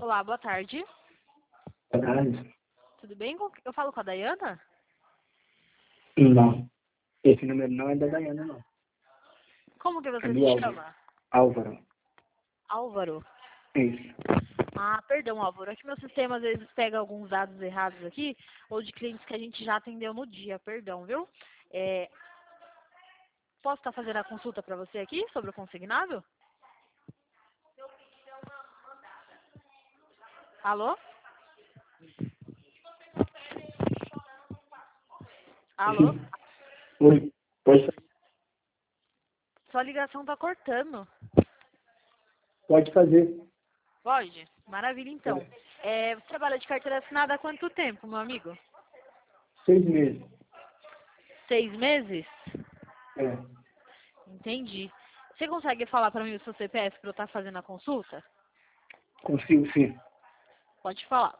Olá, boa tarde. Boa tarde. Tudo bem? Eu falo com a Dayana? Não. Esse número não é da Dayana, não. Como que É você do se Álvaro. chama? Álvaro. Álvaro. Isso. Ah, perdão, Álvaro. É que meu sistema às vezes pega alguns dados errados aqui, ou de clientes que a gente já atendeu no dia, perdão, viu? Posso estar fazendo a consulta para você aqui sobre o consignado? Alô? Alô? Oi. Sua ligação tá cortando. Pode fazer. Pode? Maravilha, então. Você trabalha de carteira assinada há quanto tempo, meu amigo? 6 meses. 6 meses? É. Entendi. Você consegue falar para mim o seu CPF para eu estar fazendo a consulta? Consigo sim. Pode falar.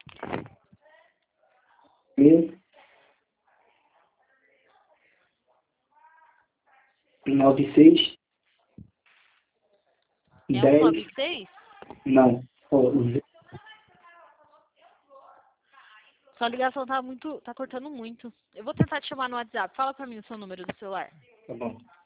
Mesmo. 96. É 10. 196? Não. Ó, Sua ligação tá cortando muito. Eu vou tentar te chamar no WhatsApp. Fala para mim o seu número do celular. tá bom.